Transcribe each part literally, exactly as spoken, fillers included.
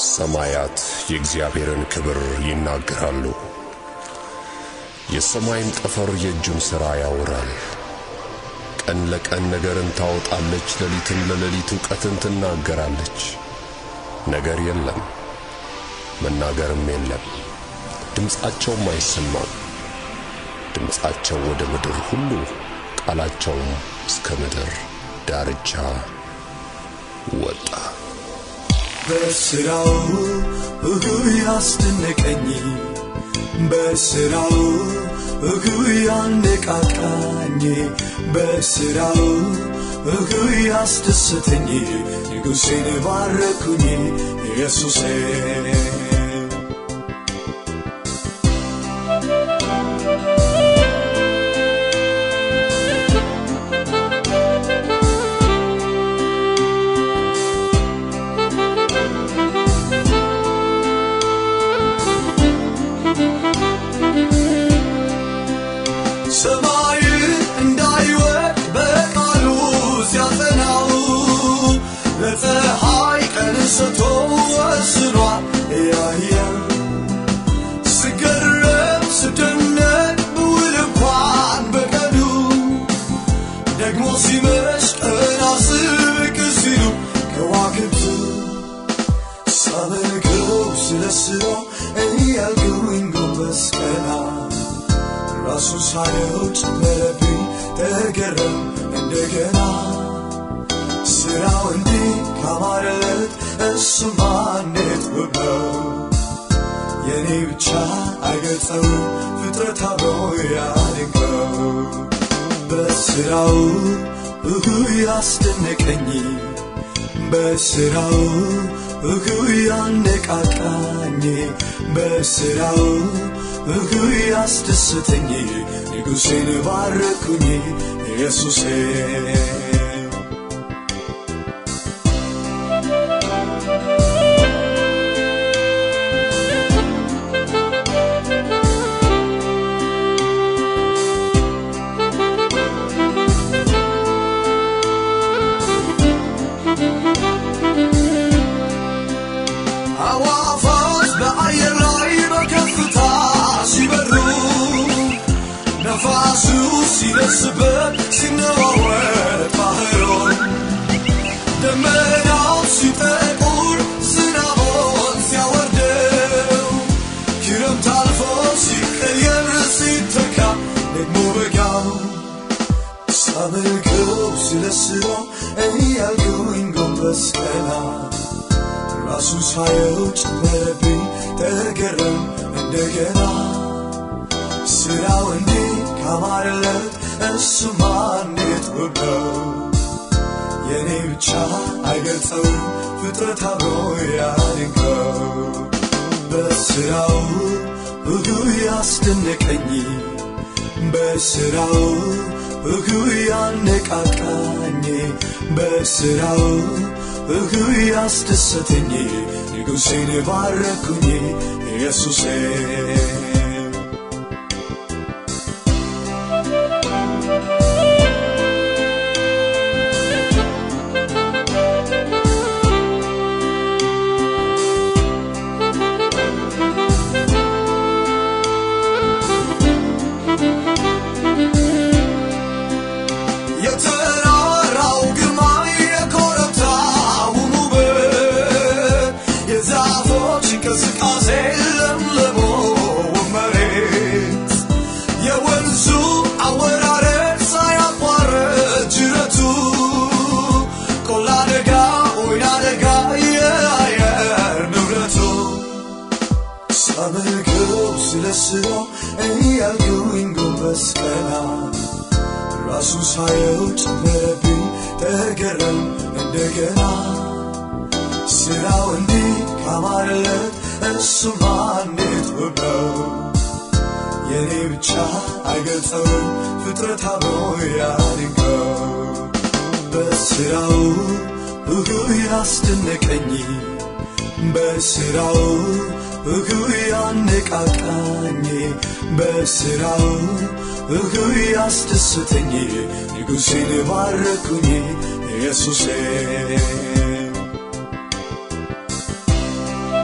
ሰማያት የእግዚአብሔርን ክብር ይናገራሉ የሰማይም ጠፈር የእጁን ሥራ ያወራል ቀን ለቀን ነገርን ታወጣለች ለሊትም ለሌሊት ዕውቀትን ትናገራለች ነገር የለም መናገርም የለም ድምጻቸውም አይሰማም ድምጻቸው ወደ ምድር ሁሉ ቃላቸውም እስከ ምድር ዳርቻ ወጣ በስራው ሁሉ ያስደነቀኝ በስራው ሁሉ ያነቃቃኝ በስራው ሁሉ ያስደሰተኝ ንጉሴን ባረኩኝ ኢየሱሴ ሰማይ እንዳይወድ በቃሉ ሲያጸናው ለፀሐይ ቀን ሰጥቶ ወስኗል ያያ ስገረም ስደነቅ ብውል እንኳን በቀኑ ደግሞ ሲመሽ ቀን አስብቅ ሲሉ ከዋክብት ሳመልከው ስለ ስራው እያልኩኝ ጎንበስ ቀና ራሱ ሳየው ጨመረብኝ ተገረም እንደገና ስራው እንዲህ ካማረለት እሱማ እንዴት ውብ ነው የኔ ብቻ አይገልጸውም ፍጥረት አብሮ ያደንቀው በስራው ሁሉ ያስደነቀኝ በስራው ሁሉ ያነቃቃኝ በስራው ሁሉ ያስደሰተኝ ንጉሴን ባረኩኝ ኢየሱሴ አዋፋት በአየር ላይ በከፍታ ሲበሩ ነፋሱ ሲነስበት ሲነዋወጥ ባህሩ ደመናው ሲጠቁር ዝናቡን ሲያወርደው ክረምት አልፎ ሲቀየር ሲተካ ደግሞ በጋው ሳመልከው ስለ ስራው እያልኩኝ ጎንበስ ቀና ራሱ ሳየው ጨመረብኝ ተገረም እንደገና ስራው እንዲህ ካማረለት እሱማ እንዴት ውብ ነው የኔ ብቻ አይገልጸውም ፍጥረት አብሮ ያደንቀው በስራው ሁሉ ያስደነቀኝ በስራው ሁሉ ያነቃቃኝ በስራው ሁሉ ያስደሰተኝ ንጉሴን ባረኩኝ ኢየሱሴ የተራራው ግርማ የኮረብታው ውበት የዛፎች እንቅስቃሴ ለምልሞ መሬት የወንዙ አወራረድ ሳያቋርጥ ጅረቱ ቆላ ደጋ ወይና ደጋ የአየር ንብረቱ ሳመልከው ስለ ስራው እያልኩኝ ጎንበስ ቀና ራሱ ሳየው ጨመረብኝ ተገረም እንደገና ስራው እንዲህ ካማረለት እሱማ እንዴት ውብ ነው የኔ ብቻ አይገልጸውም ፍጥረት አብሮ ያደንቀው በስራው ሁሉ ያስደነቀኝ በስራው ሁሉ ያነቃቃኝ በስራው ሁሉ ያስደሰተኝ ንጉሴን ባረኩኝ ኢየሱሴ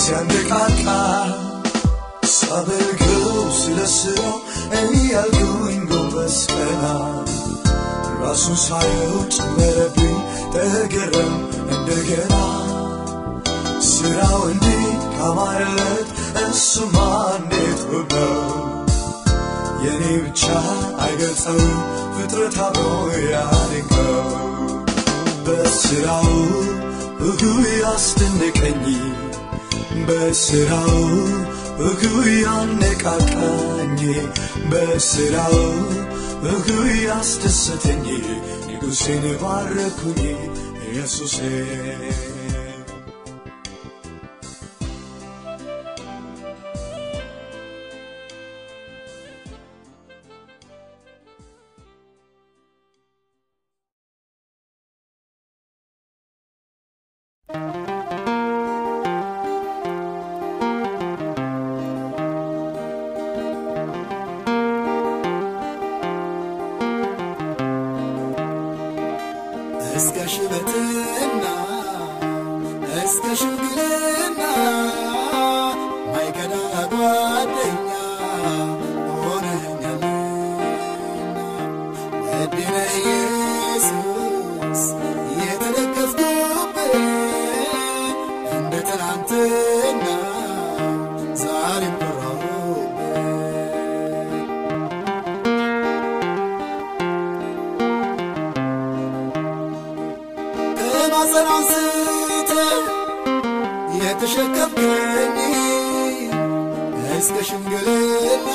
ሲያነቃቃ ሳበልገው ስለስራው እያልኩኝ ጎንበስ ቀና ራሱን ሳየው ጨመረብኝ ተገረም እንደገና ስራው እንዲህ ካማረለት እሱማ እንዴት ውብ ነው የኔ ብቻ አይገልጸው ፍጥረት አብሮ ያደንቀው በስራው እሁ ያስደነቀኝ በስራው እሁ ያነቃቃኝ በስራው እሁ ያስደሰተኝ ንጉሴን ባረኩኝ ኢየሱሴ እስከሽበትና እስከሽምግልና ማይከዳ ጓደኛ ሆነኛልና ወድነ ኢየሱስ የተደገፍኩብህ እንደ ትናንትና ዛሬም ኮራሁብህ ከማፀን አንስተህ የተሸከምከኝ እስከ ሽምግልና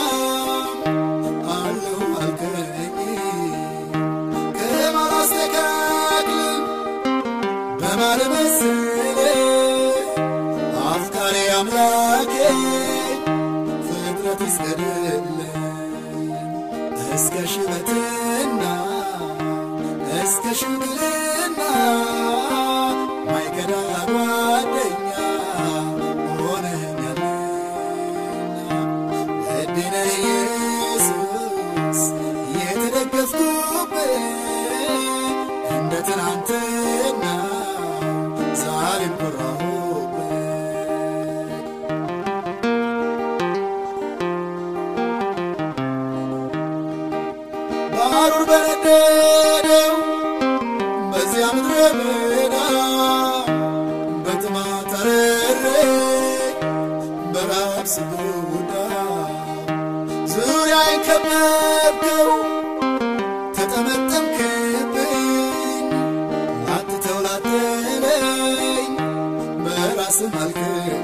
አለሁ አልከኝ ከማላስተካክል በማልመስል አፍቃሪ አምላኬ ፍጥረት ይስገድልህ እስከ ሽበትና እስከ ሽምግልና ማይከዳ ጓደኛ ሆነኛልና ወድነ ኢየሱስ የተደገፍኩብህ እንደ ትናንትና ዛሬም ኮራሁብህ ባሩር በነደደው በዚያ ምድረ በዳ በጥማት አረሬ በራብ ስጎዳ ዙሪያዬን ከበብከው ተጠመጠምክብኝ አትተው ላትለኝ በራስህ ማልክልኝ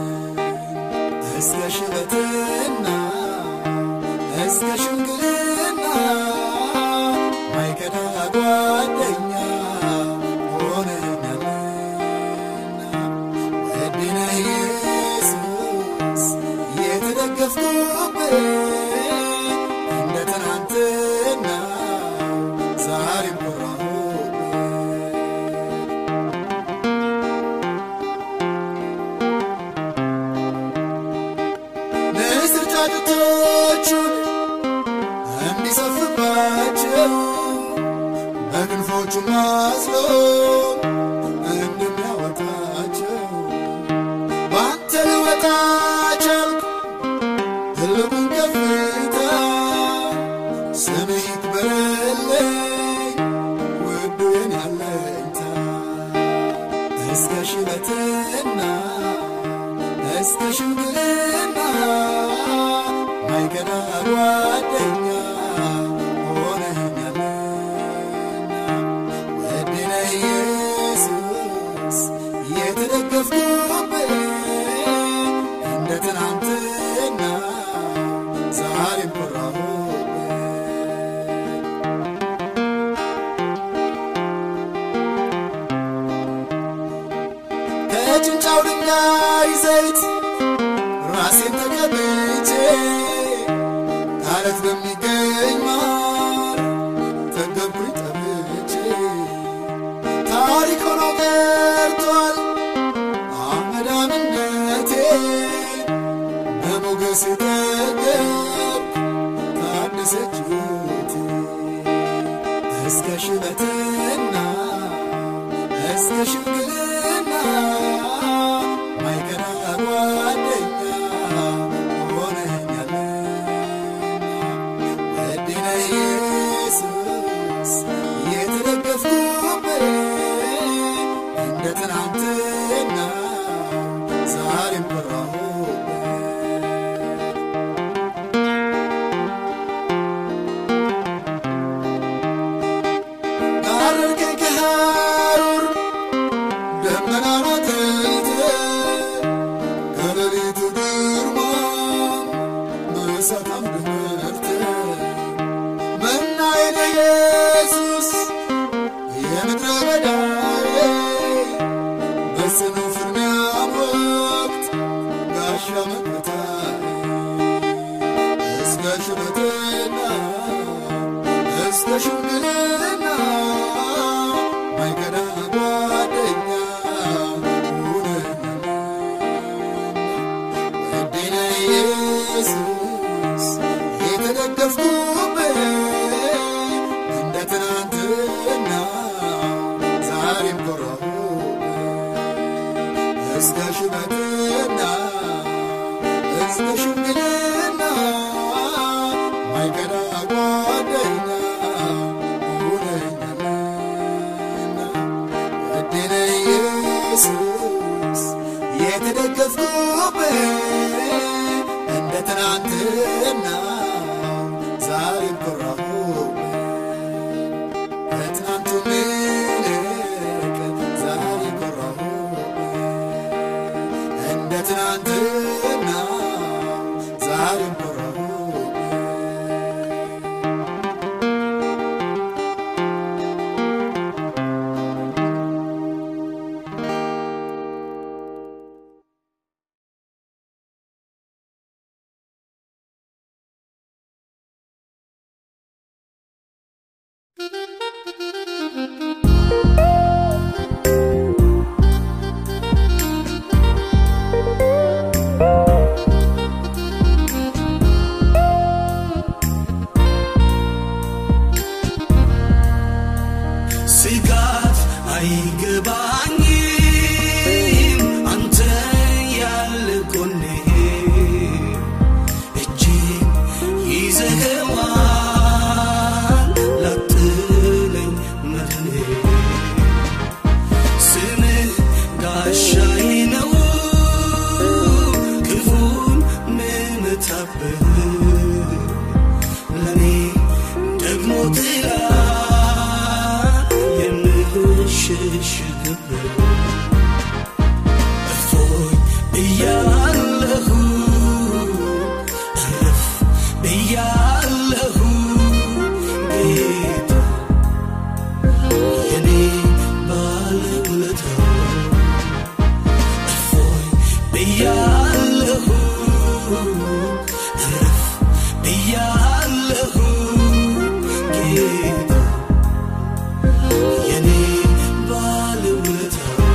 እስከ ሽበትና እስከ ሽምግልና ማይከዳ ጓደኛ ሆነኛልና ወድነ ኢየሱስ የተደገፍኩብህ እንደ ትናንትና ዛሬም ኮራሁብህ ንስር ጫጩቶቹን እንዲሰፍባቸው በክንፎቹ ማስሎ እንደሚያወጣቸው ባንተ ልወጣ ቻልክ ትልቁን ከፍታ ስምህ ይክበርልኝ ውዱ የኔ አለኝታ እስከ ሽበትና እስከ ሽምግልና ማይከዳ ጓደኛ ሆነኛልና ወድነ ኢየሱስ የተደገፍኩብህ እንደ ትናንትና ዛሬም ኮራሁብህ ከጭንጫው ድንጋይ ዘይት ራሴን ተቀብቼ ካለት በሚገኝ ማር ተገብኩኝ ጠብቼ ታሪክ ሆኖ ቀርቷል አመዳምነቴ በሞገስ የተገብ ታደሰች ሕይወቴ እስከ ሽበትና እስከ ሽምግልና ማይከዳ መከታዬ እስከ ሽበትና እስከ ሽምግልና ማይከዳ ጓደኛ ሁነኛል እድነ ኢየሱስ የተደገፍኩበት እንደ ትናንትና ዛሬም ኮራሁበት እስከ ሽበትና እስከ ሽምግልና ማይከዳ ጓደኛ ሁነኛልና እድነ ኢየሱስ የተደገፍኩበት እንደ ትናንትና ዛሬም ኮራሁበት ከትናንቱ ይልቅ ዛሬ ኮራሁበት እንደ ትናንትና ዛሬም ኮራሁበት ስጋት አይገባኝም አንተ ያለ ጎኔ እጅን ይዘኸዋል ላትለኝ መድኔ ስምህ ጋሻዬ ነው ክፉን ምመታበት ለኔ ደግሞ ጥላ የምሸሽግበት እፎይ ብያለሁ እረፍ ብያለሁ ጌታ የኔ ባለውለታ እፎይ ብያለሁ እረፍ ብያለሁ ጌታ የኔ ባለውለታ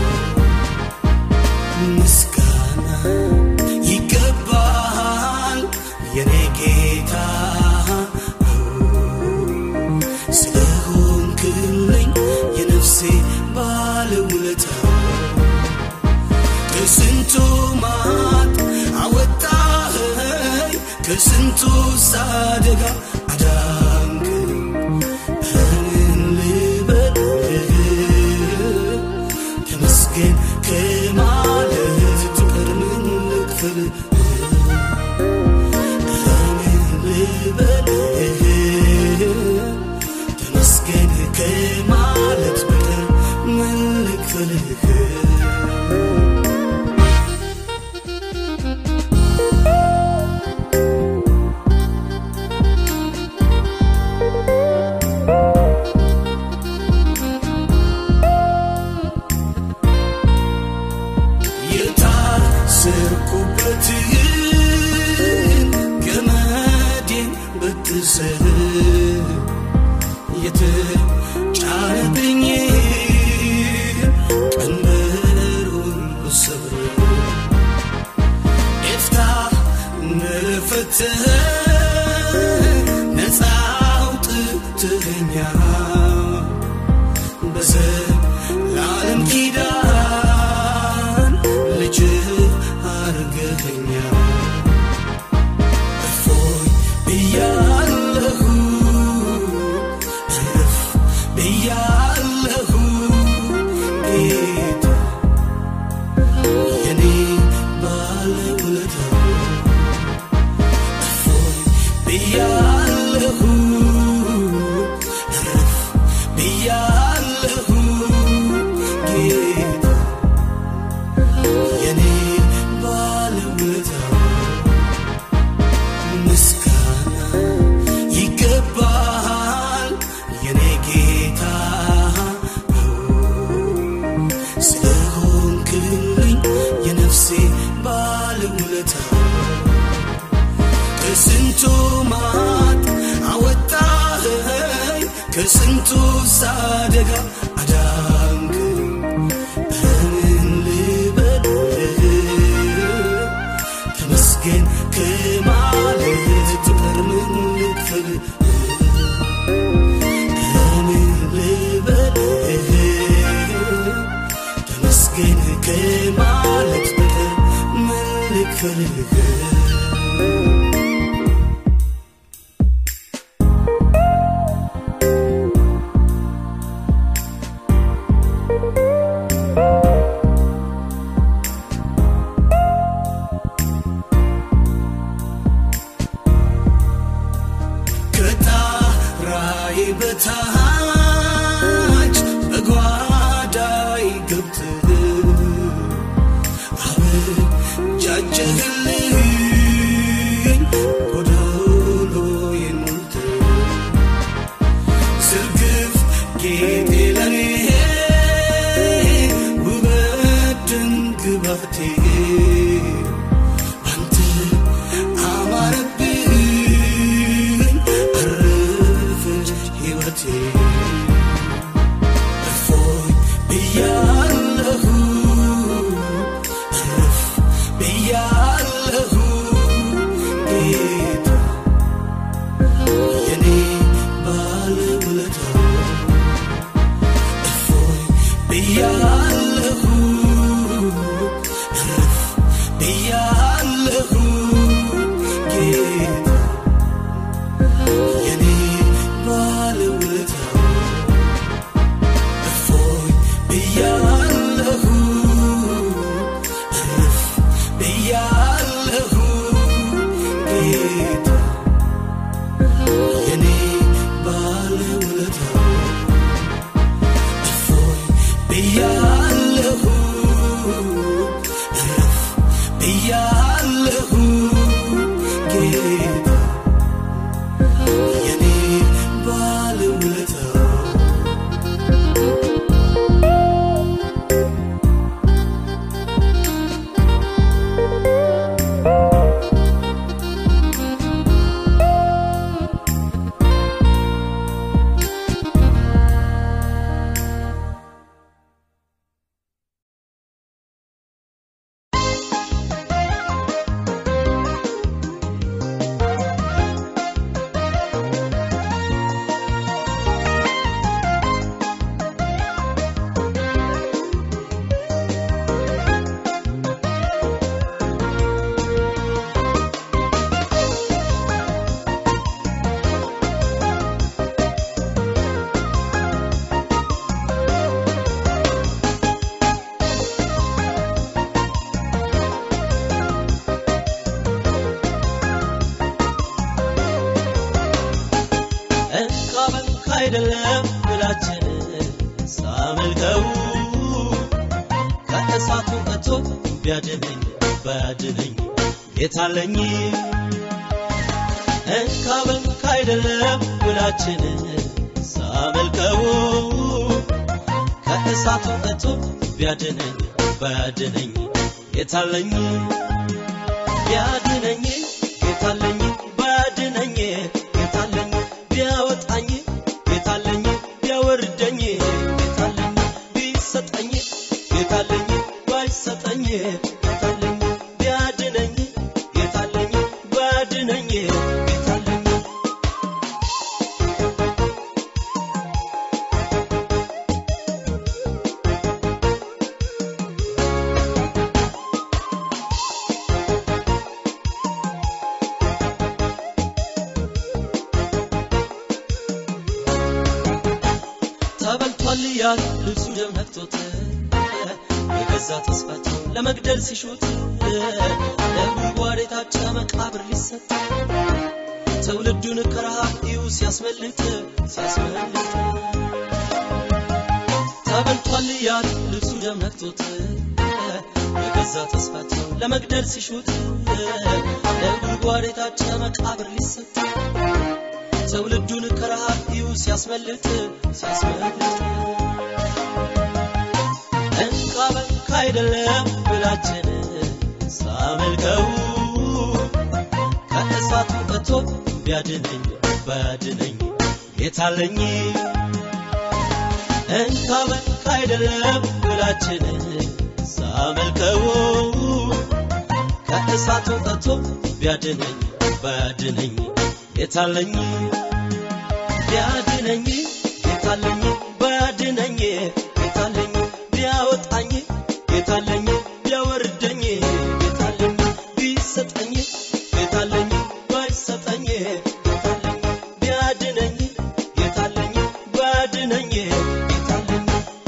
ምስጋና ይገባሃል የኔ ጌታ ስለሆንክልኝ የነፍሴ ባለውለታ ከስንቱ ማጥ አወጣኸኝ ከስንቱ አደጋ አዳንከኝ እኔን ልበልህ ተመስገን ከማለት ፍቅር ምን ልክፈልህ እኔን ልበልህ ተመስገን ከማለት ፍቅር ምን ልክፈልህ የታሰርኩበትን ገመዴን በትሰህ የተጫነብኝ ቀንበሩን ሰብረህ ኤፍታህ ነፈተህ ነፃ አውጥተኸኛል በዘላለም ኪዳን ልጅህ አርገኸኛል እፎይ ብያለሁ እረፍ ብያለሁ ጌታ የኔ ባለውለታ እፎይ ብያለሁ እረፍ ብያለሁ ጌታ የኔ ባለውለታ ምስጋና ይገባሃል የኔ ጌታ ስለሆንክልኝ የነፍሴ ባለ ባለውለታ ከስንቱ ማት አወጣኸኝ ከስንቱ ሳደጋ አዳንከኝ በምን ልበል ተመስገን ከማለት ፍቅር ምን ልክፈል በምን ልበል ተመስገን ከማለት ፍቅር ምን ልክፈል በታች በጓዳይ ገብት አበጃጀህልኝ ጎዶሎዬን ሞልተ ስርግፍ ጌጤ ለኔ ውበት ድንግባቴ አንተ አማረብኝ አረፈች ሕይወቴ እፎይ ብያለሁ እረፍ ብያለሁ ጌታ የኔ ባለውለታ እፎይ ብያለሁ እረፍ ብያለሁ ጌታ የኔ ባለውለታ እፎይ ብያለሁ እረፍ ብያለሁ ጌታ የኔ ባለውለታ እፎይ ብያለሁ እረፍ ብያለሁ ጌታ የኔ ባለውለታ አይደለም ብላችን ሳመልከው ከእሳቱ እቶ ቢያድነኝ ባድነኝ የታለኝ እንካበን አይደለም ብላችን ሳመልከው ከእሳቱ እቶ ቢያድነኝ ባድነኝ የታለኝ ቢያድነኝ የታለኝ ባድነኝ የታለኝ ቢያወጣኝ የታለኝ ቢያወርደኝ የታለኝ ቢሰጠኝ የታለኝ ባይሰጠኝ የታለኝ ቢያድነኝ የታለኝ ባድነኝ የታለኝ ተበልቷል ልብሱ ደም ነክቶት የገዛ ተስፋቸው ለመግደል ሲሹት ለጉድጓድ የታጨ መቃብር ሊሰጥ ትውልዱን ከረሃብ እዩ ሲያስመልጥ ሲያስመልጥ ተበልቷል ልብሱ ደም ነክቶት የገዛ ተስፋቸው ለመግደል ሲሹት ለጉድጓድ የታጨ መቃብር ሊሰጥ ትውልዱን ከረሃብ እዩ ሲያስመልጥ ሲያስመልጥ እንካበን አይደለም ብላችን ሳመልከው ከእሳቱ ቀጥቶ ቢያድነኝ ባድነኝ ጌታለኝ እንካ በቃ አይደለም ብላችን ሳመልከው ከእሳቱ ቀጥቶ ቢያድነኝ ባድነኝ ጌታለኝ ቢያድነኝ ጌታለኝ ባድነኝ ጌታለኝ ቢያወጣኝ ጌታለኝ ቢያወርደኝ ጌታለኝ ቢሰጠኝ ጌታለኝ ባይሰጠኝ ጌታለኝ ቢያድነኝ ጌታለኝ ባድነኝ ጌታለኝ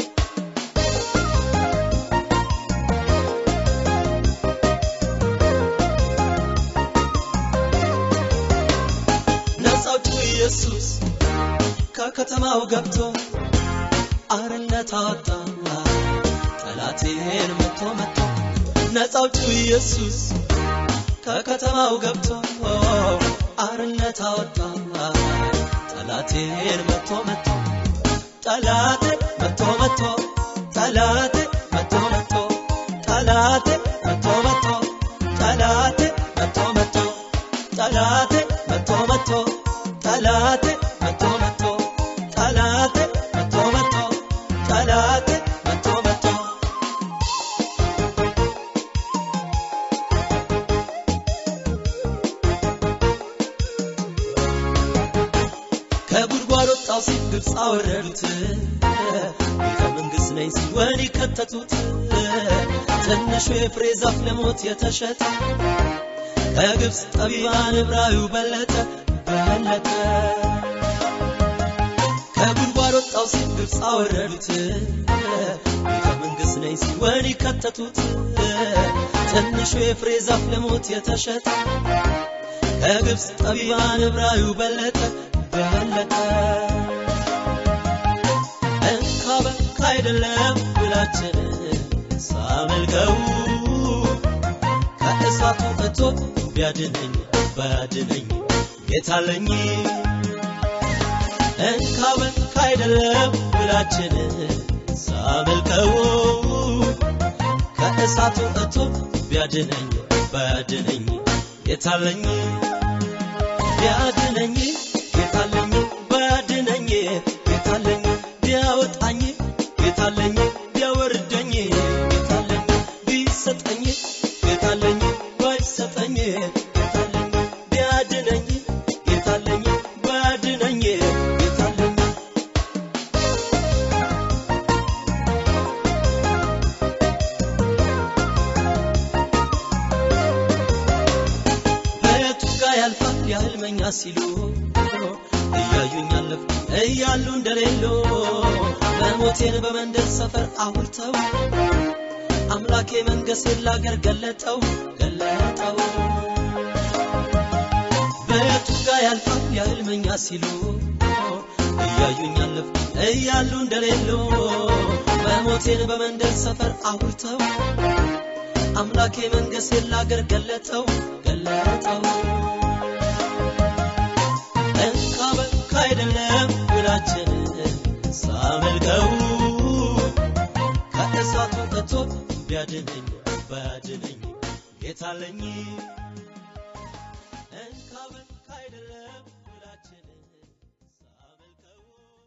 ነፃው ኢየሱስ ከከተማው ገብቶ አርነት አወጣ ጠላቴን መቶ መቶ ነፃው ኢየሱስ ከከተማው ገብቶ አርነት አወጣ ጠላቴን መቶ መቶ ጠላቴ መቶ መቶ ጠላቴ መቶ መቶ ጠላቴ መቶ መቶ ጠላቴ መቶ መቶ ጠላቴ መቶ መቶ ጠላቴ መቶ መቶ ጠላቴ መቶ መቶ ጠላቴ መቶ መቶ ከጉድጓድ ወጣው ሲል ግብጽ አወረዱት ቤተ መንግሥት ነኝ ሲል ወህኒ ከተቱት ትንሹ የፍሬ ዛፍ ለሞት የተሸጠ ከግብጽ ጠቢባን ዕብራዊው በለጠ በለጠ ከጉድጓድ ወጣው ሲል ግብጽ አወረዱት ቤተ መንግሥት ነኝ ሲል ወህኒ ከተቱት ትንሹ የፍሬ ዛፍ ለሞት የተሸጠ ከግብጽ ጠቢባን ዕብራዊው በለጠ በለጠ እንካ በቃ አይደለም ብላችን ሳመልከው ከእሳቱ ቀጥቶ ቢያድነኝ ባድነኝ ጌታለኝ እንካ በቃ አይደለም ብላችን ሳመልከው ከእሳቱ ቀጥቶ ቢያድነኝ ባድነኝ ጌታለኝ ቢያድነኝ ጌታለኝ ባድነኝ ጌታለኝ ቢያወጣኝ ጌታለኝ ቢያወርደኝ ጌታለኝ ቢሰጠኝ ጌታለኝ ባይሰጠኝ ጌታለኝ ቢያድነኝ ጌታለኝ ባድነኝ ጌታለኝ በቱ ጋር ያልፋል ያህልመኛ ሲሉ እያዩኝ አለፉ እያሉ እንደሌሎ ለሞቴን በመንደር ሰፈር አውርተው አምላኬ መንገሴን ላገር ገለጠው ገለጠው በቱ ጋር ያልፋል ያህልመኛ ሲሉ እያዩኝ አለፉ እያሉ እንደሌሎ ለሞቴን በመንደር ሰፈር አውርተው አምላኬ መንገሴን ላገር ገለጠው ገለጠው እንካ በቃ አይደለም ብላችን ሳመልከው ከእሳቱ ቀጥቶ ቢያድነኝ ባድነኝ ጌታለኝ እንካ በቃ አይደለም ብላችን ሳመልከው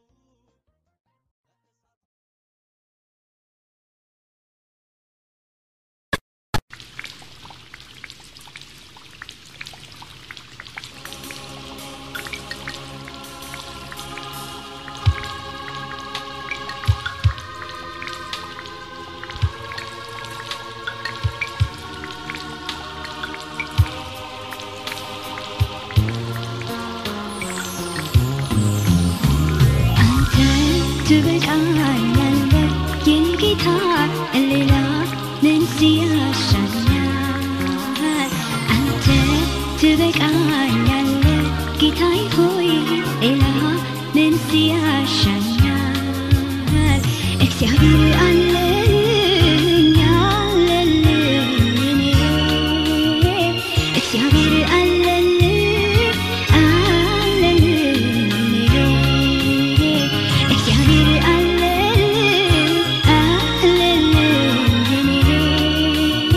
ትበቃኛለህ የኔ ጌታ ሌላ ምን ያሻኛል አንተ ትበቃኛለህ ጌታዬ ሆይ ሌላ ምን ያሻኛል እግዚአብሔር አለኝ አለልኝ እግዚአብሔር አለልኝ እግዚአብሔር አለልኝ አለልኝ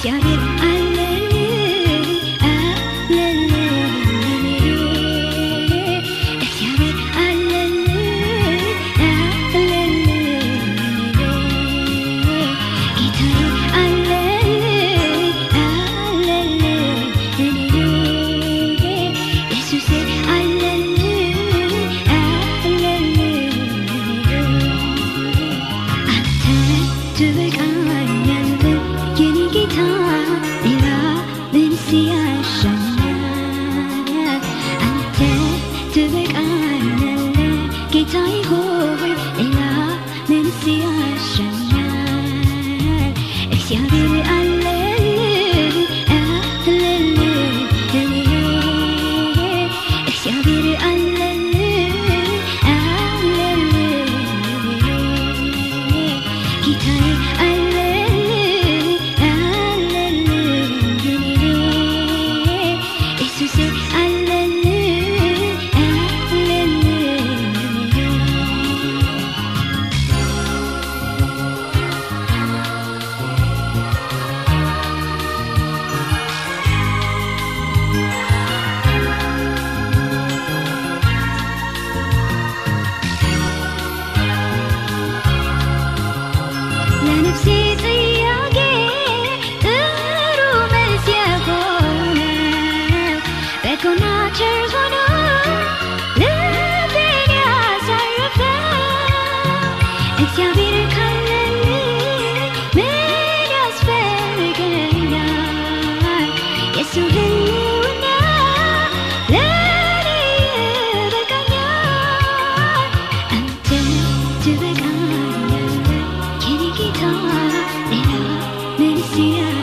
እግዚአብሔር አለልኝ አለልኝ እግዚአብሔር አለልኝ አለልኝ ጌታዬ አለልኝ አለልኝ ኢየሱሴ አለልኝ አለልኝ አንተ ትበቃኛለህ የኔ ጌታ ሌላ ምንስ ያሻኛል አንተ ትበቃኛለህ ጌታዬ ሆይ ሌላ ምንስ ያሻኛል እግዚአብሔር አለልኝ አለልኝ እግዚአብሔር አለልኝ አለልኝ ጌታዬ አለልኝ አለልኝ ኢየሱሴ አለልኝ አለልኝ ለነፍሴ ጥያቄ ጥሩ መልስ የሆነ በጎና ቸር ሆኖ ልቤን ያሳረፈ እግዚአብሔር ካለልኝ ምን ያስፈልገኛል የሱ ሕልውና ለእኔ ይበቃኛል አንተ ትበቃኛለህ የኔ ጌታ ሌላ ምንስ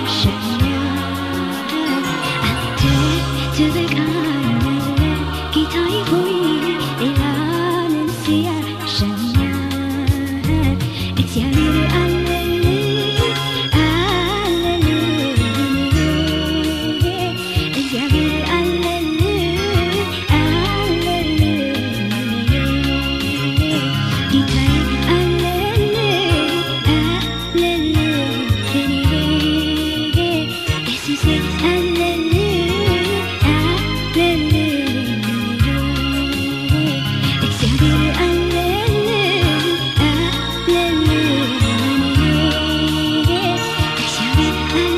ያሻኛል አንተ ትበቃኛለህ ጌታዬ ሆይ ሌላ ምንስ ያሻኛል እግዚአብሔር አለልኝ አለልኝ እግዚአብሔር አለልኝ አለልኝ ጌታዬ አለልኝ አለልኝ ኢየሱሴ አለልኝ አለልኝ እግዚአብሔር አለልኝ አለልኝ እግዚአብሔር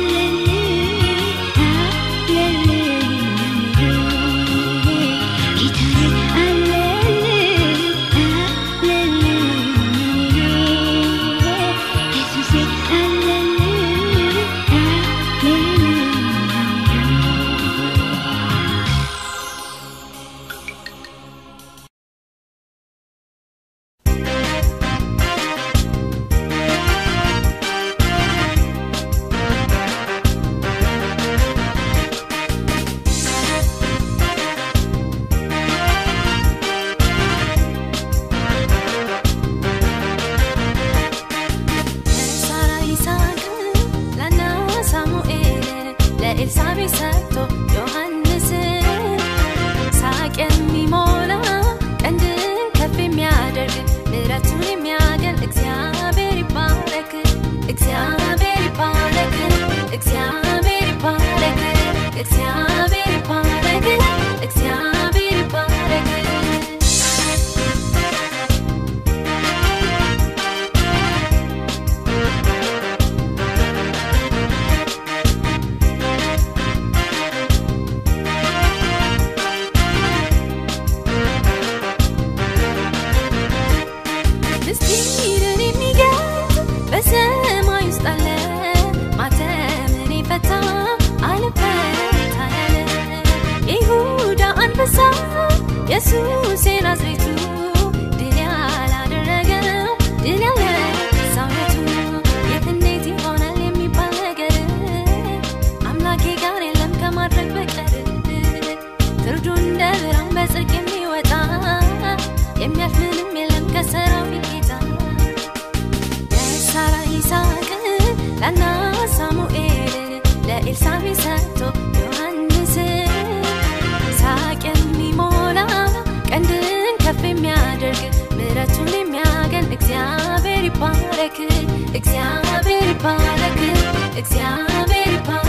ኢየሱስ ናዝሬቱ ድል ያላደረገው ድል ያለሳውነቱ የት እንዴት ይሆናል የሚባል ነገር አምላኬ ጋር የለም ከማድረግ በቀር ፍርዱ እንደ ብርሃን በጽድቅ የሚወጣ የሚያልፍ ምንም የለም ከሰራዊት ጌታ ለሳራ ይስሐቅ ለና ሳሙኤል ለኤልሳቤጥ ሰጥቶ ዮሐንስ ሳቅ የሚሞላ ቀንድን ከፍ የሚያደርግ ምሕረቱን የሚያገን እግዚአብሔር ይባረክ እግዚአብሔር ይባረክ እግዚአብሔር ይባረክ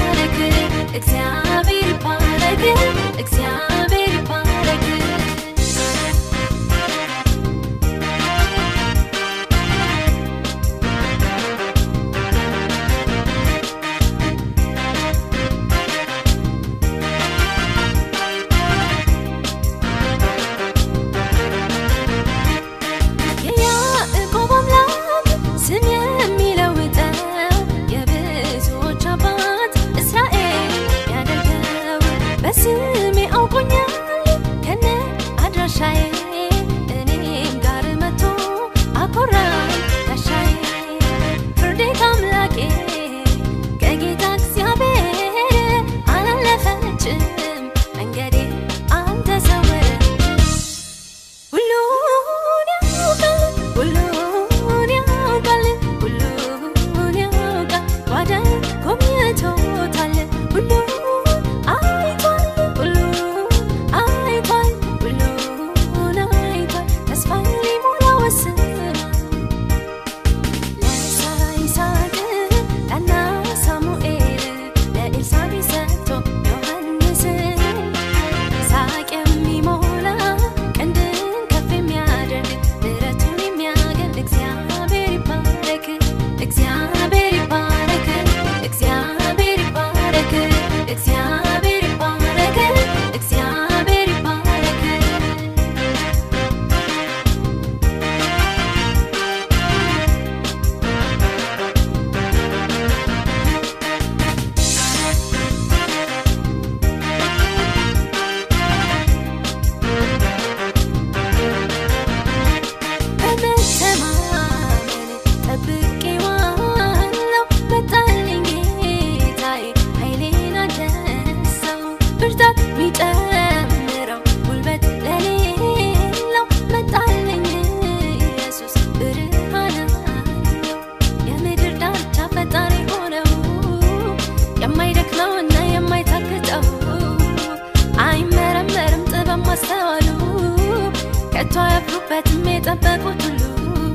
በትሜ ጠበቁት ሁሉ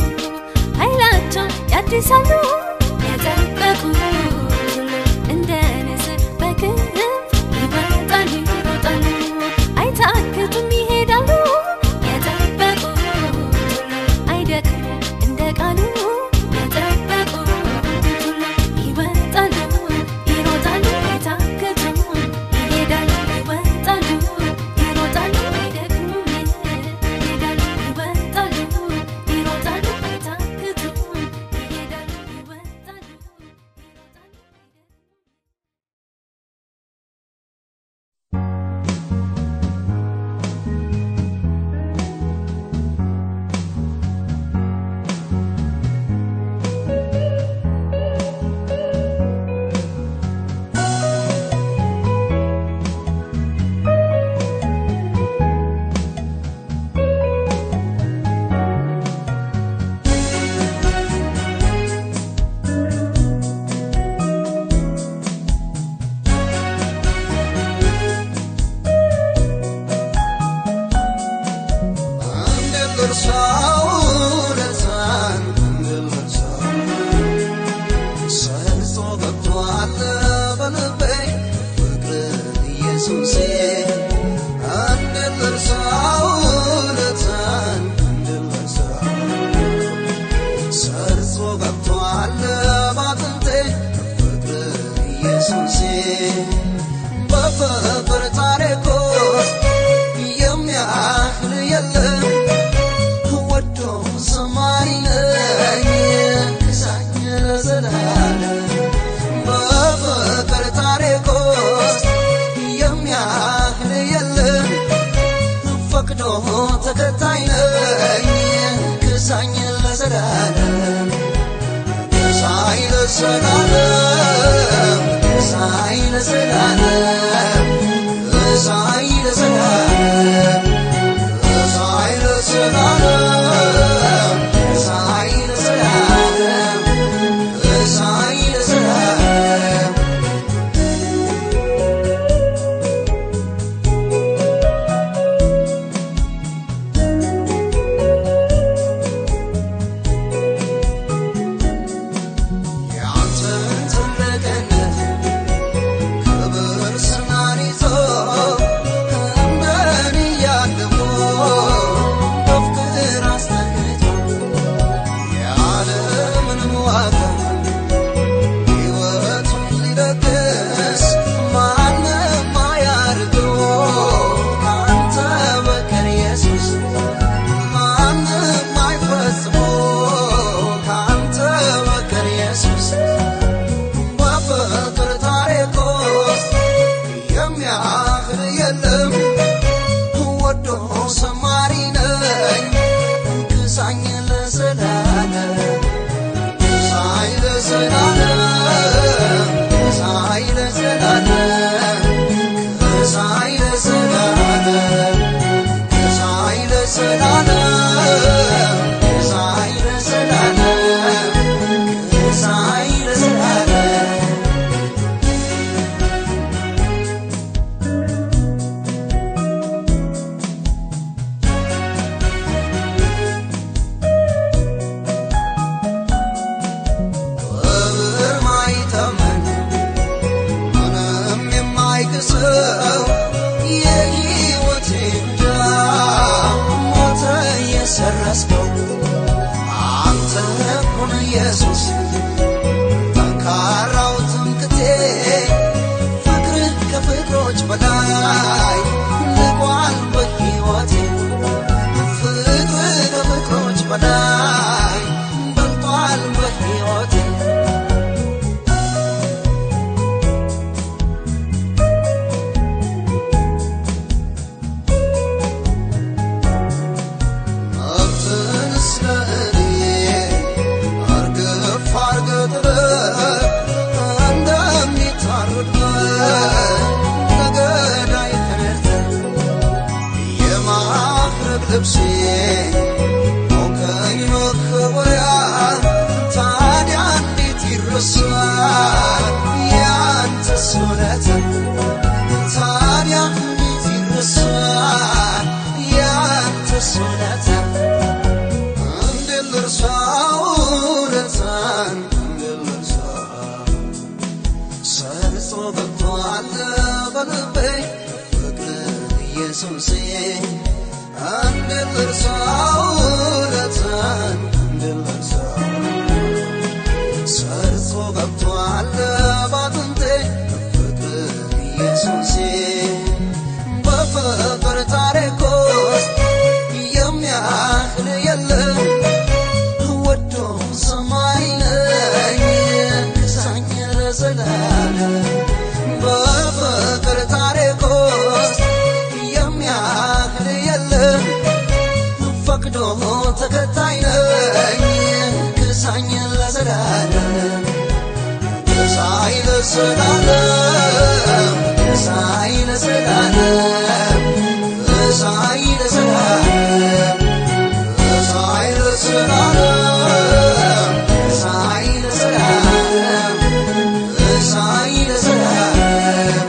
ኃይላቸው ያድሳሉ የጠበቁት ሁሉ እንደ ንስር በክንፍ ይወጣሉ ይሮጣሉ አይታክቱም ይሄዳሉ የጠበቁት ሁሉ አይደክሙም እንደ ቃሉ የጠበቁት ሁሉ ይወጣሉ ይሮጣሉ አይታክቱም ይሄዳሉ ይወጣሉ ይሮጣሉ አይደክሙም ይሄዳሉ ይወጣሉ ይሮጣሉ አይታክቱም ይሄዳሉ ይወጣሉ ያንተ ገብቷል በልቤ ፍቅር ኢየሱሴ አንድ ልርሳው ለታን አንድ ልርሳው ሰርጾ ገብቷል ባጥንቴ ፍቅር ኢየሱሴ በፍቅር ታሪክ ውስጥ የሚያህል የለም ወዶ ሰማይ ነኝ ክሳኝ ለዘላለም በፍቅር ታሪክ ውስጥ የሚያህል የለም ፈቅዶ ተከታይ ነኝ ክሳኝ ለዘላለም ክሳይ ለዘላለም ክሳይ ለዘላለም ክሳይ ለዘላለም ክሳይ ለዘላለም ክሳይ ለዘላለም ክሳይ ለዘላለም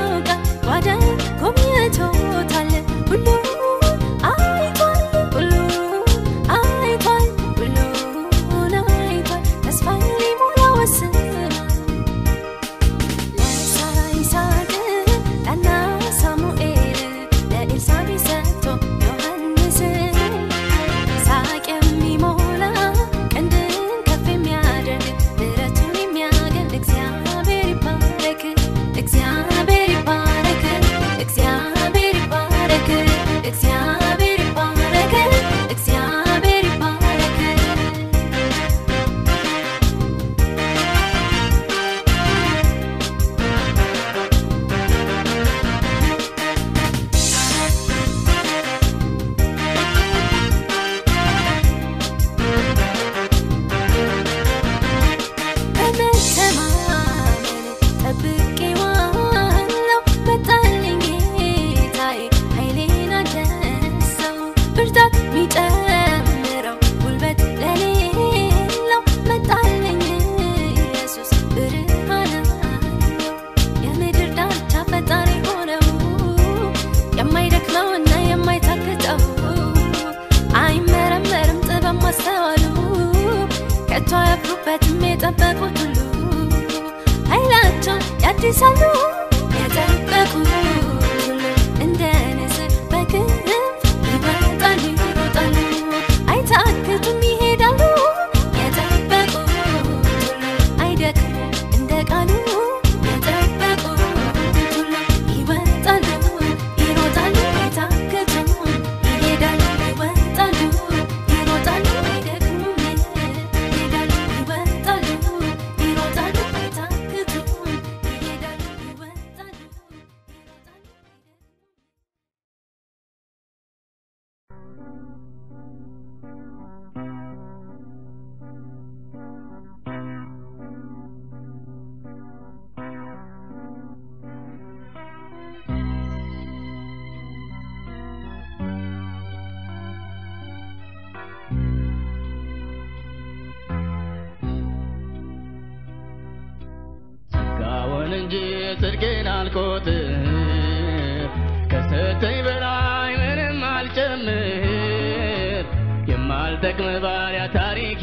Total, ከቶ ያፍሩበትም የጠበቁት ሁሉ ኃይላቸውን ያድሳሉ የጠበቁት ሁሉ እንደ ንስር በክንፍ ይወጣሉ ይሮጣሉ አይታክቱም ይሄዳሉ የጠበቁት ሁሉ አይደክሙም እንደ ቃሉ የጠበቁት ሁሉ ይወጣሉ ይሮጣሉ አይታክቱም ይሄዳሉ ይወጣሉ ይሮጣሉ አይደክሙም ይሄዳሉ ይወጣሉ ይሮጣሉ አይታክቱም ይሄዳሉ ይወጣሉ ይሮጣሉ ጸጋውን እንጂ ጽድቄን አልኮት ከሰጠኝ በላይ ምንም አልጨምር የማልጠቅም ባሪያ ታሪክ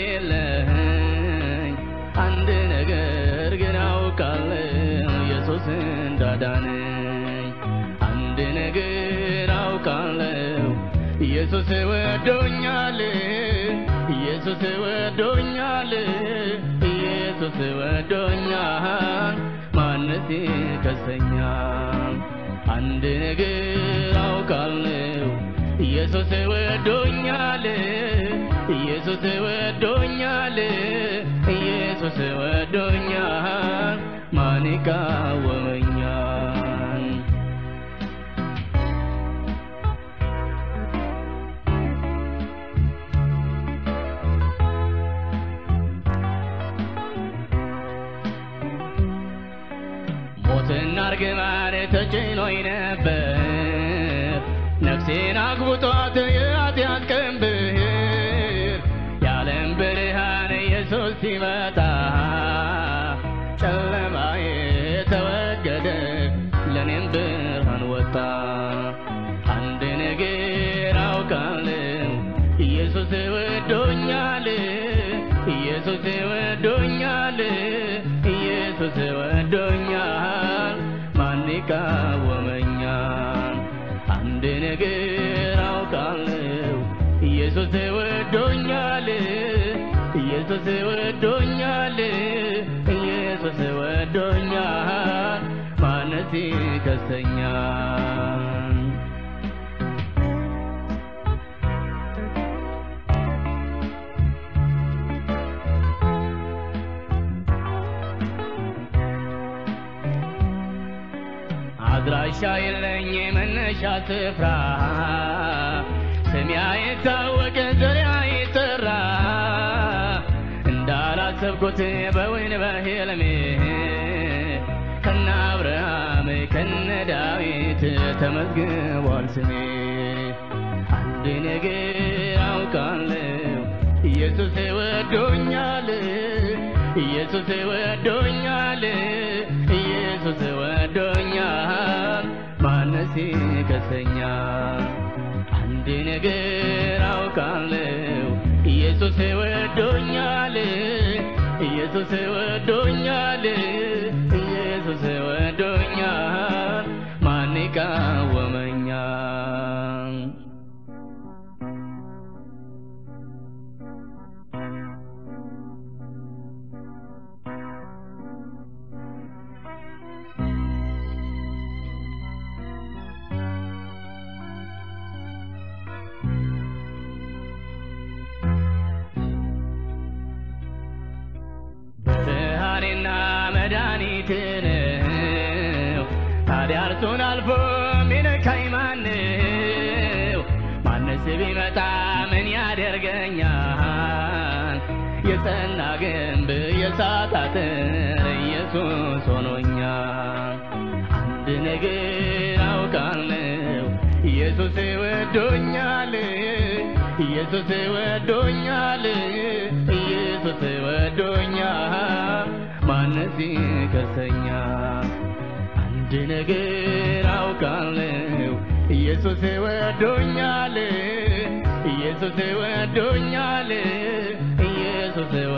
የሌለኝ አንድ ነገር ግን አውቃለሁ ኢየሱስ እንዳዳነኝ አንድ ነገር አውቃለሁ ኢየሱስ ወዶኛል ኢየሱስ ወዶኛል ኢየሱስ ወዶኛል ማንስ ይከሰኛል አንድ ነገር አውቃለሁ ኢየሱስ ወዶኛል ኢየሱስ ወዶኛል ኢየሱስ ወዶኛል ማን ይቃወመኛል ሞትና እርግማን ተጭኖኝ ነበር ነፍሴን አግብቷት የኃጢአት ቀንበር የዓለም ብርሃን ኢየሱስ ሲመጣ ጨለማዬ ተወገደ ለኔም ብርሃን ወጣ አንድ ነገር አውቃለሁ ኢየሱስ ወዶኛል ኢየሱስ ወዶኛል ኢየሱስ ወዶኛል ማን ይቃወመኛል አንድ ነገር አውቃለሁ ኢየሱስ ወዶኛል ኢየሱስ ወዶኛል ኢየሱስ ወዶኛል ማንስ ይከሰኛል አድራሻ የለኝ መነሻ ስፍራ ስሜ አይታወቅ ዘሬ አይጠራ እንዳላሰብኩት በወይን በሕልሜ ከነ አብርሃም ከነ ዳዊት ተመዝግቧል ስሜ አንድ ነገር አውቃለሁ ኢየሱስ ወዶኛል ኢየሱስ ወዶኛል ኢየሱስ ወዶኛል ማንስ ይከሰኛል አንድ ነገር አውቃለሁ ኢየሱስ ወዶኛል ኢየሱስ ወዶኛል ኢየሱስ ወዶኛል ማን ይቃወመኛል ብርሃኔና መድኃኒቴ ነው ታዲያ እርሱን አልፎ ሚነካኝ ማነው ማንስ ቢመጣ ምን ያደርገኛል የጸና ግንብ የእሳት አጥር ኢየሱስ ሆኖኛል አንድ ነገር አውቃለሁ ኢየሱስ ወዶኛል ኢየሱስ ወዶኛል ኢየሱስ ወዶኛል ማንስ ይከሰኛል አንድ ነገር አውቃለሁ ኢየሱስ ወዶኛል ኢየሱስ ወዶኛል ኢየሱስ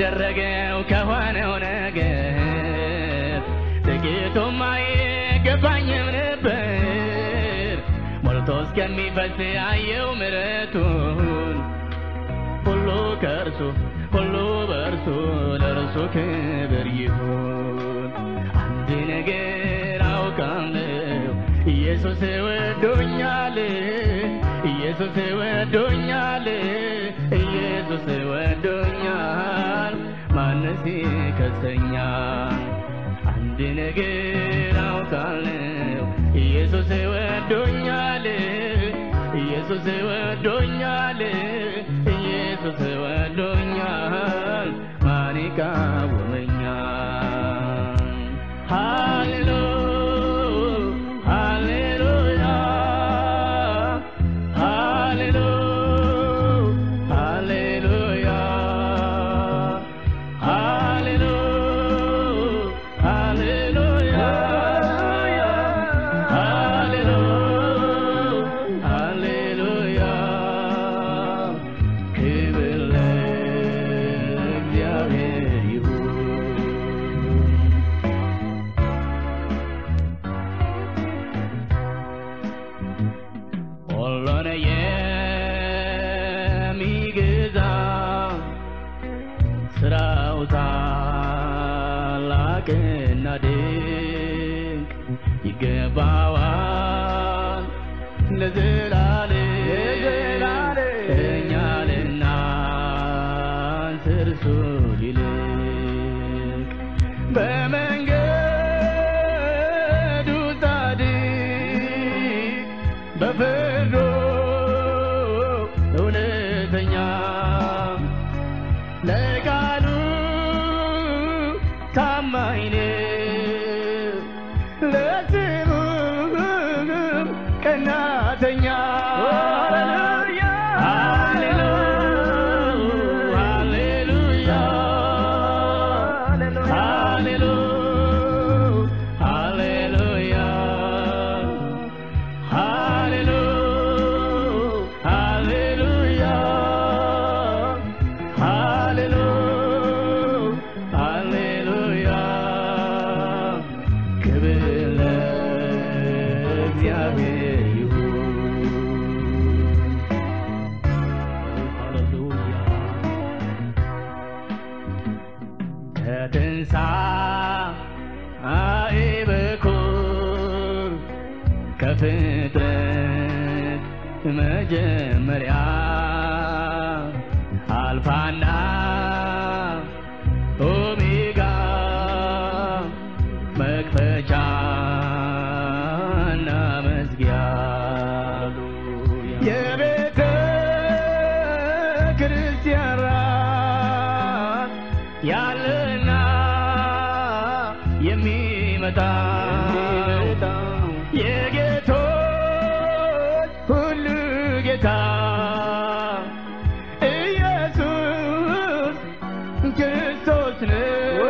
ከተደረገው ከሆነው ነገር ጥቂቱም አይገባኝም ነበር ሞልቶ እስከሚፈስ አየው ምሕረቱን ሁሉ ከእርሱ ሁሉ በእርሱ ለእርሱ ክብር ይሁን አንድ ነገር አውቃለሁ ኢየሱስ ወዶኛል ኢየሱስ ወዶኛል ኢየሱስ ወዶኛል ማንስ ይከሰኛል አንድ ነገር አውቃለሁ ኢየሱስ ወዶኛል ኢየሱስ ወዶኛል ኢየሱስ ወዶኛል ማን ይቃወመኛል ሃሌሉያ ይገባዋል ለዘላለም እኛልና እርሱ ይልቅ በመንገዱ ጻድቅ በፍርዱ እውነተኛ ለቃሉ ታማኝ ነው ከፍጥረት መጀመሪያ አልፋና ኦሜጋ መክፈቻና መዝጊያ የቤተ ክርስቲያን ራስ ያለና የሚመጣ የጌቶች ሁሉ ጌታ ኢየሱስ ክርስቶስ ነው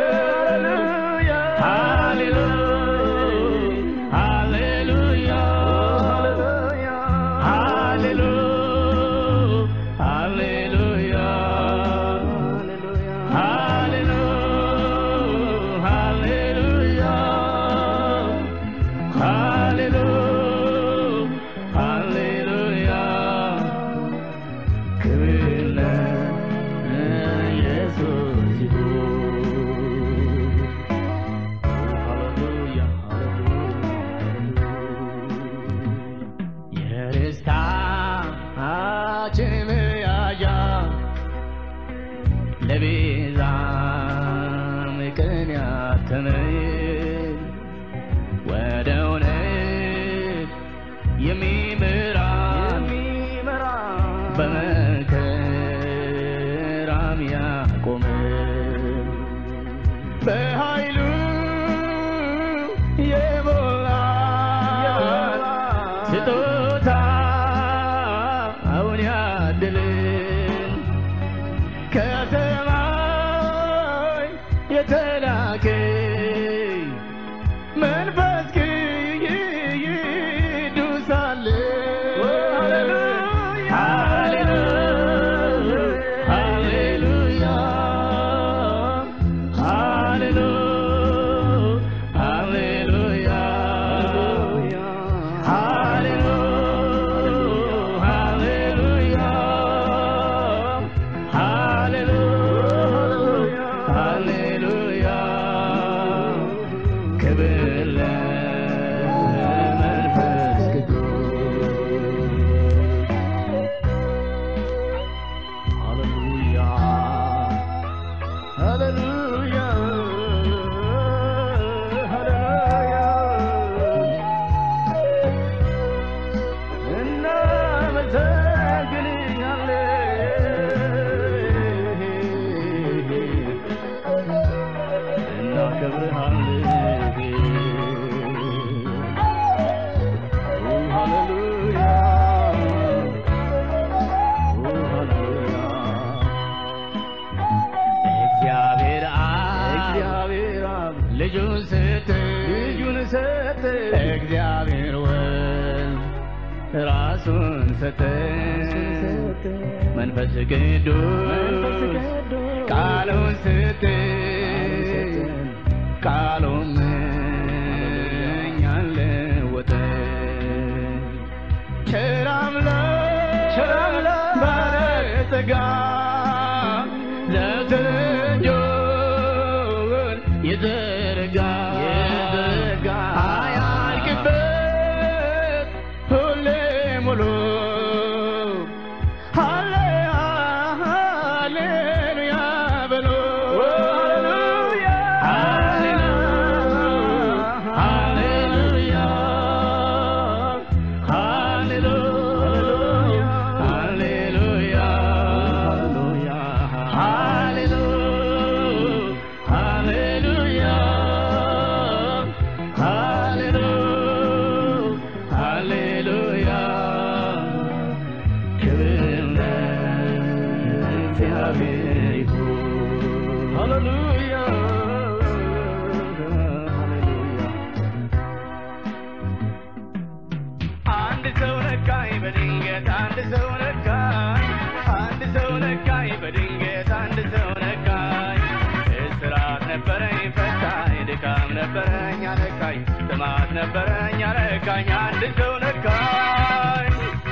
ለቤዛም ቀን ያተመኝ ወደ እውነት የሚመራን በመከራም ያቆመን በኃይሉ የሞላ ስጦታ አሁን ያድልን ከሰማይ የተላከ መንፈስ ቅዱስ አለ ሃሌሉያ ሃሌሉያ ራሱን ሰጠ መንፈስ ቅዱስ ቃሉን ሰጠ ቃሉን እኛን ለወጠ ቸር አምላክ ባለጸጋ ለእጆቹን የዘረጋ አያልቅበት ሁሌ ሙሉ ሃሌሉያ በሉ ሃሌሉያ ሃሌሉያ አንድ ሰው ነካኝ በድንገት አንድ ሰው ነካኝ አንድ ሰው ነካኝ በድንገት አንድ ሰው ነካኝ እስራት ነበረኝ ፈታኝ ድካም ነበረኝ አነካኝ ጥማት ነበረኝ አረካኝ አንድ ሰው ነካኝ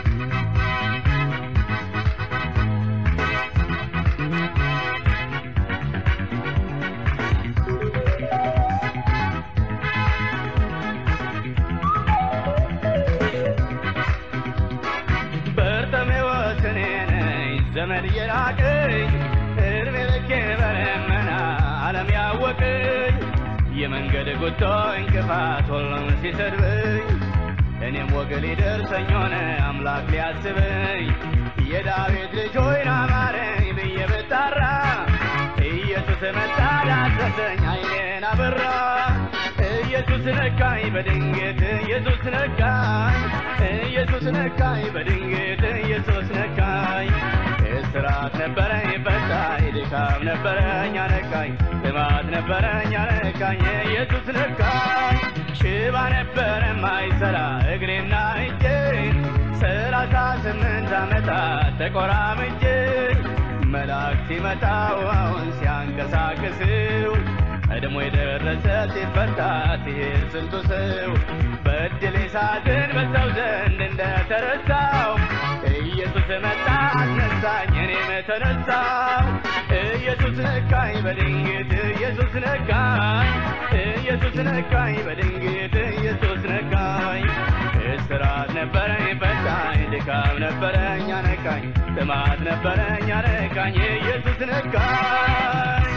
ዘመን የራቀኝ እድሜ ልኬ በለመና ዓለም ያወቀኝ የመንገድ ጉቶ እንቅፋት ሁሉም ሲሰድበኝ እኔም ወግ ሊደርሰኝ ሆነ አምላክ ሊያስበኝ የዳዊት ልጅ ሆይ ና ማረኝ ብዬ ብጣራ ኢየሱስ መጣ ዳሰሰኝ ዓይኔን አበራ ኢየሱስ ነካኝ በድንገት ኢየሱስ ነካኝ ኢየሱስ ነካኝ በድንገት ኢየሱስ ነካኝ እስራት ነበረኝ ፈታኝ ድካም ነበረኝ አነካኝ ጥማት ነበረኝ አነካኝ ኢየሱስ ነካኝ ሽባ ነበረ ማይሰራ እግሬና እጄ ሰላሳ ስምንት ዓመታት ተቆራምጄ መልአክ ሲመጣ ውሃውን ሲያንቀሳቅሰው ቀድሞ የደረሰ ሲፈታ ሲሄድ ስንቱ ሰው በድሌ ሳድን በሰው ዘንድ እንደተረሳው ኢየሱስ መጣ አስነሳኝ እኔም ተነሳው ኢየሱስ ነካኝ በድንገት ኢየሱስ ነካኝ ኢየሱስ ነካኝ በድንገት ኢየሱስ ነካኝ እስራት ነበረኝ ፈታኝ ድካም ነበረኝ አነካኝ ጥማት ነበረኝ አነካኝ ኢየሱስ ነካኝ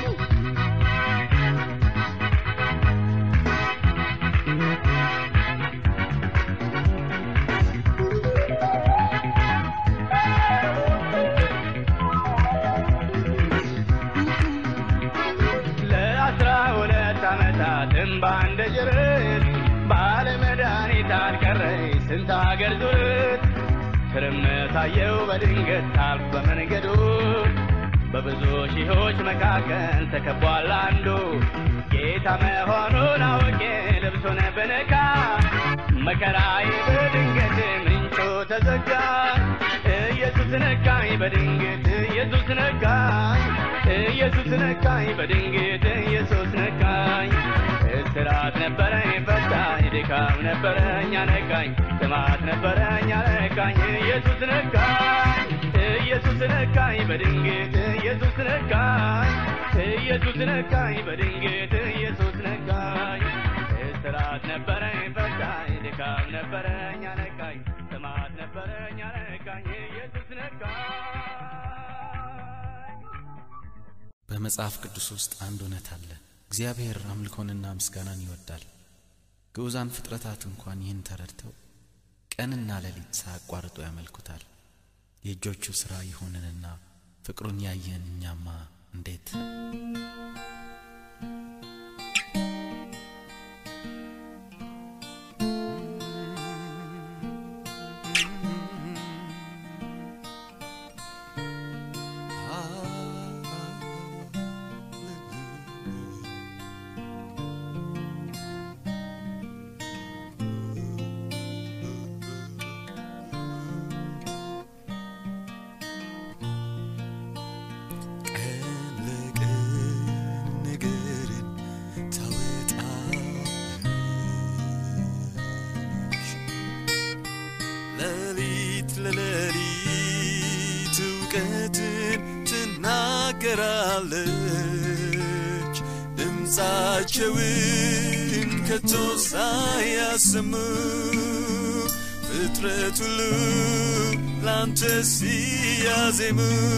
ባንደ ጅረት ባለመድኃኒት አልቀረኝ ስንት ሀገር ዙረት ትርምት አየው በድንገት ታልፍ በመንገዱ በብዙ ሺዎች መካከል ተከቧል አንዱ ጌታ መሆኑን አውቄ ልብሱን ብነካ መከራዬ በድንገት ምንጩ ተዘጋ ኢየሱስ ነካኝ በድንገት ኢየሱስ ነካኝ ኢየሱስ ነካኝ በድንገት ኢየሱስ ነካኝ እስራት ነበረኝ ፈታኝ ድካም ነበረኝ አነካኝ ጥማት ነበረኝ አነካኝ ኢየሱስ ነካኝ ኢየሱስ ነካኝ በድንገት ኢየሱስ ነካኝ ኢየሱስ ነካኝ በድንገት ኢየሱስ ነካኝ እስራት ነበረኝ ፈታኝ ድካም ነበረኝ አነካኝ ጥማት ነበረኝ አነካኝ ኢየሱስ ነካኝ በመጽሐፍ ቅዱስ ውስጥ አንድ እውነት አለ እግዚአብሔር አምልኮንና ምስጋናን ይወዳል ግዑዛን ፍጥረታት እንኳን ይህን ተረድተው ቀንና ሌሊት ሳያቋርጡ ያመልኩታል የእጆቹ ሥራ ይሆንንና ፍቅሩን ያየን እኛማ እንዴት ለሊት ለሊት እውቀትን ትናገራለች ድምፃቸውን ከቶ ሳያሰሙ ፍጥረት ሁሉ ላንተ ሲያዜሙ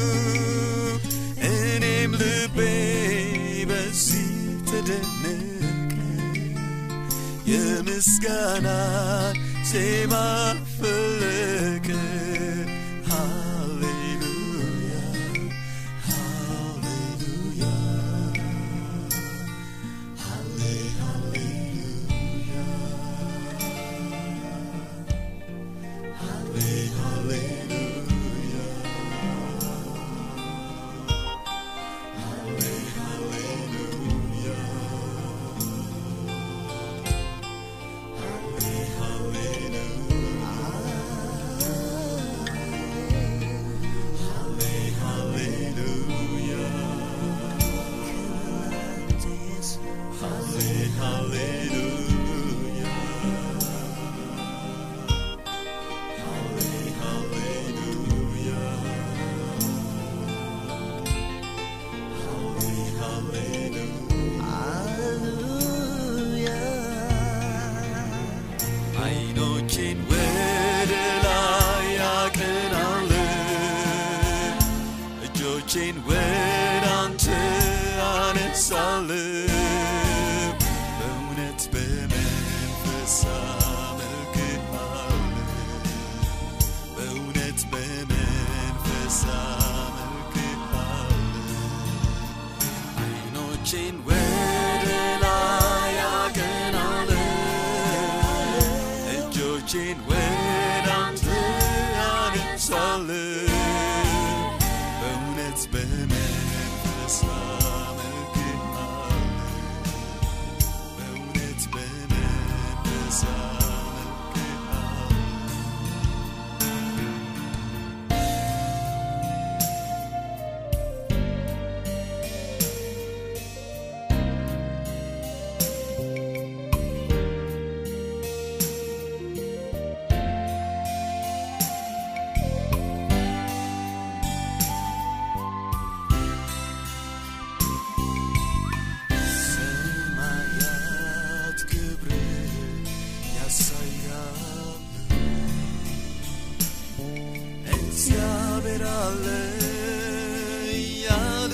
እኔም ልቤ በዚህ ተደነቀ የምስጋና ዜማ ፈለቀ ሃሌሉያ ሃሌሉያ ሃሌ ሃሌሉያ ሃሌ ሃሌሉያ ሃሌ ሃሌሉያ አይኖቼን ወደ ላይ አቀናለሁ እጆቼን ወደ አንተ አነሳለሁ በእውነት በመንፈስ አመልክሃለሁ በእውነት በመንፈስ አመልክሃለሁ አይኖቼን ወደ ላይ አቀናለሁ እጆቼን ወደ አንተ አነሳለሁ በእውነት በመንፈስ አመልክሃለሁ በእውነት በመንፈስ አመልክሃለሁ ሰማያት ክብር ያሳያሉ እግዚአብሔር አለ እያሉ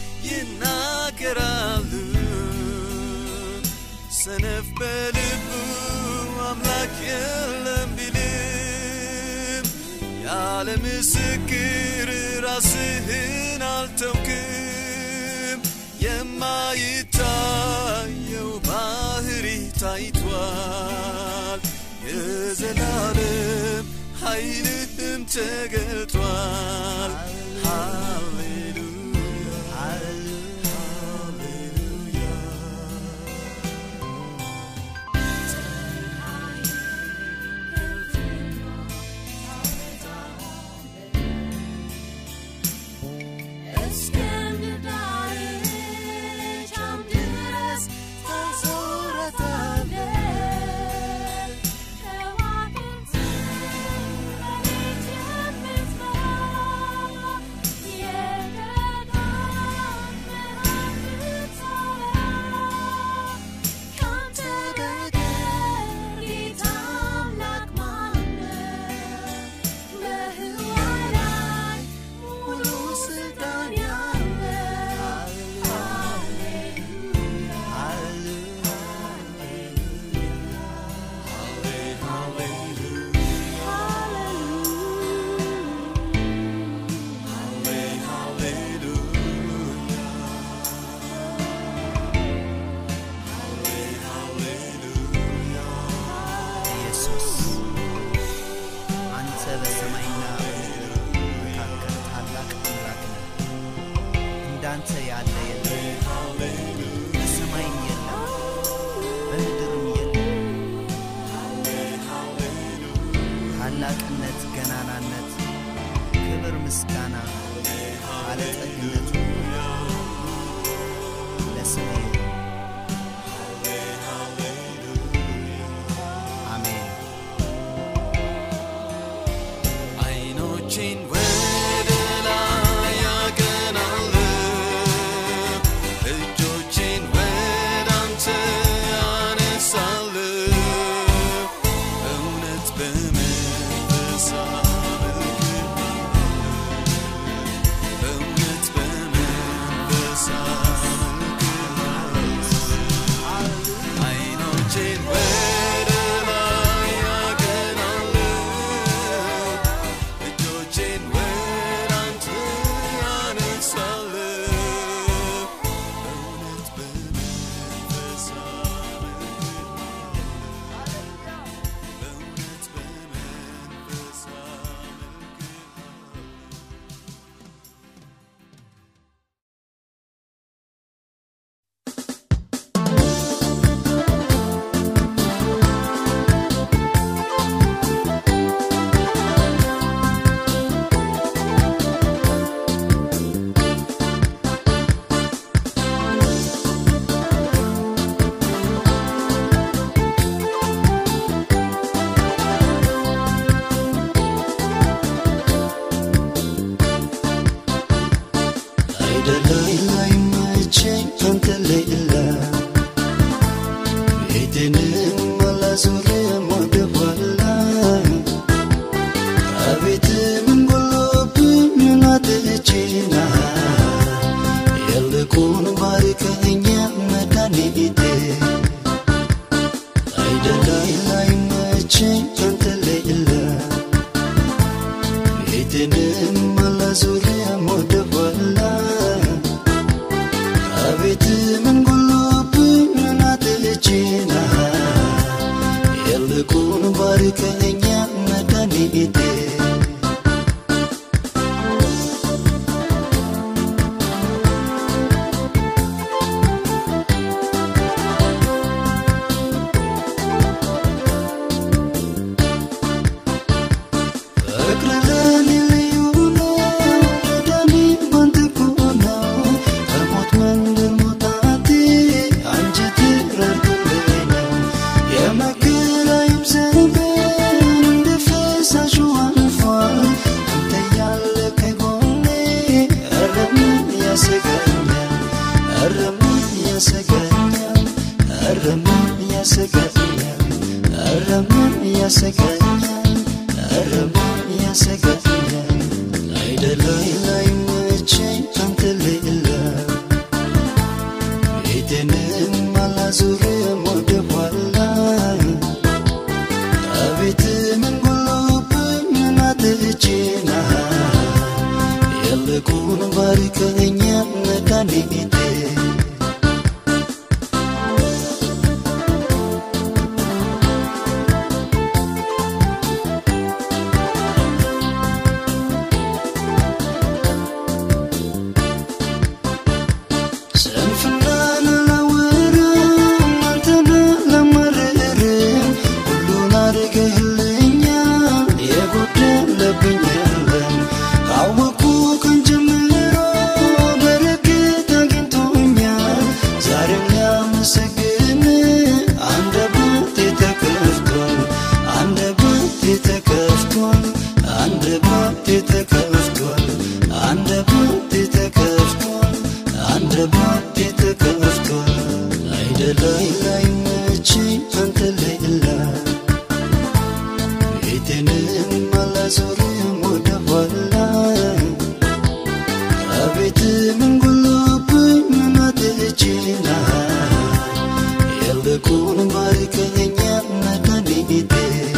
ይናገራሉ ሰነፍ በልቡ አምላክ የለም ቢልም ያለ ምስክር ራስህን አልተውክም የማይታየው ባህሪ ታይቷል የዘላለም ኃይልህም ተገልጧል ሃሌሉያ ሃሌሉያ እንዳንተ ያለ የለም በሰማይም የለም በምድርም የለም ታላቅነት ገናናነት ክብር ምስጋና ባለጠግነቱ ለስምህ አሜን አይኖቼን ወደ ላይ ያቀናለሁ እጆቼን ወደ አንተ አነሳለሁ እውነት በመንፈስ አመልክሃለሁ እውነት በመንፈስ አመልክሃለሁ አይኖቼን ወደ ላይ ያቀናለሁ እጆቼን ወደ አንተ አነሳለሁ እውነት በመንፈስ አመልክሃለሁ እውነት በመንፈስ አመልክሃለሁ አይደላይ ላይ መቼኝ አንተ ሌላ ቤቴንም አላዞርም ወደ ኋላ አቤት ምን ጎሎብኝ ምን አጥቼና ይልቁን ባርከኸኝ መድኃኒቴ አይደላይ ላይ መቼኝ አንተ ሌላ ቤቴንም አላዞርም ወደ ኋላ አቤት ምን ጎሎብኝ ምን አጥቼና ይልቁን ባርከኸኝ መድኃኒቴ ፍቅር ለኔ ልዩ ነው መዳኔ ባንተ እኮ ነው ከሞት መንደር መውጣቴ አንጀቴ ረድቶልኝ ነው የመከራዬም ዘመን እንደ ፈሳሹ አልፏል አንተ ያለ ከጎኔ ኧረ ምን ያሰጋኛል ኧረ ምን ያሰጋኛል ኧረ ምን ያሰጋኛል ኧረ ምን ያሰጋኛል ኧረ ምን ያሰጋኛል አይደላይ ላይ መቼኝ አንተ ሌላ ቤቴንም አላዞርም ወደ ኋላ አቤት ምን ጎሎብኝ ምን አጥቼና ይልቁን ባርከኸኝ መድኃኒቴ ስንፍናን አላወራም አንተን አላማርርም ሁሉን አድርገህልኛል የጎደለብኝ የለም ካወቅኩ ቀን ጀምሮ በረከት አግኝቶኛል ዛሬም ሊያመሰግን አንደበቴ ተከፍቷል አንደበቴ ተከፍቷል አንደበቴ ተከፍቷል አንደበቴ ተከፍቷል አንደበቴ ተከፍቷል አይደላይ ላይ መቼኝ አንተ ሌላ ቤቴንም አላዞርም ወደ ኋላ አቤት ምን ጎሎብኝ ምን አጥቼና ይልቁን ባርከኸኝ መድኃኒቴ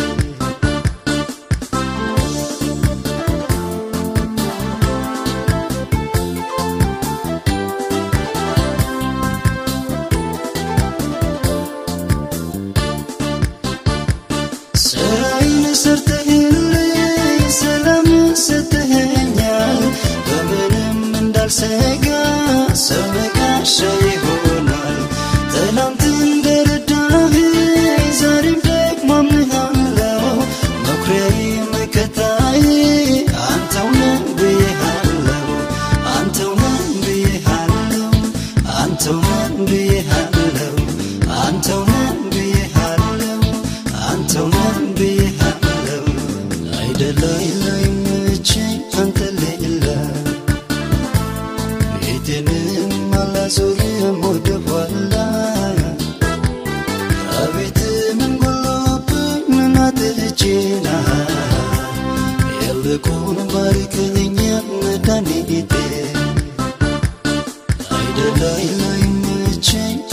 ስራዬን ሰርተህልኝ ሰላም ሰጥተኸኛል በምንም እንዳልሰጋ ሰው ነጋሻ ይሆናል ትናንት እንደረዳኸኝ ዛሬም ደግሞ አምንሃለሁ መኩሪያዬ መከታዬ አንተው ነህ ብዬሃለሁ አንተው ነህ ብዬሃለሁ አንተው ነህ ብዬሃለሁ አንተው ነህ ብዬሃለሁ አንተው ነህ ብዬሃለሁ አይደላይ ላይ ይመቸኝ አንተ ሌላ ፊቴንም አላዞርም ወደ ኋላ አቤት ምን ጎሎብኝ ምን አጥቼና የልኩን ባርከኝ መድኃኒቴ አይደላይ ላይ ይመቸኝ